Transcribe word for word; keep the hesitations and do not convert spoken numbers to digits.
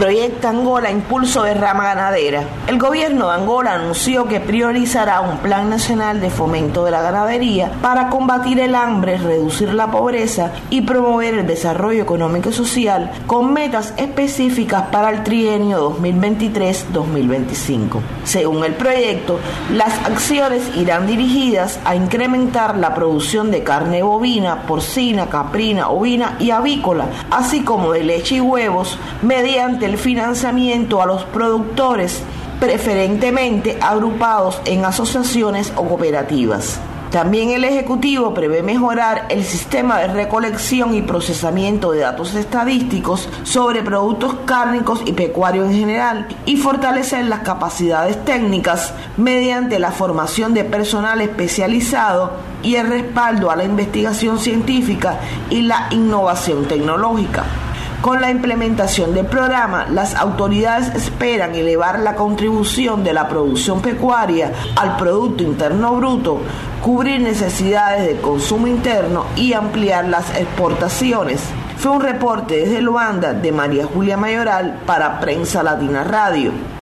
Proyecta Angola impulso de rama ganadera. El gobierno de Angola anunció que priorizará un plan nacional de fomento de la ganadería para combatir el hambre, reducir la pobreza y promover el desarrollo económico y social con metas específicas para el trienio dos mil veintitrés dos mil veinticinco. Según el proyecto, las acciones irán dirigidas a incrementar la producción de carne bovina, porcina, caprina, ovina y avícola, así como de leche y huevos, mediante el financiamiento a los productores, preferentemente agrupados en asociaciones o cooperativas. También el Ejecutivo prevé mejorar el sistema de recolección y procesamiento de datos estadísticos sobre productos cárnicos y pecuarios en general y fortalecer las capacidades técnicas mediante la formación de personal especializado y el respaldo a la investigación científica y la innovación tecnológica. Con la implementación del programa, las autoridades esperan elevar la contribución de la producción pecuaria al Producto Interno Bruto, cubrir necesidades de consumo interno y ampliar las exportaciones. Fue un reporte desde Luanda de María Julia Mayoral para Prensa Latina Radio.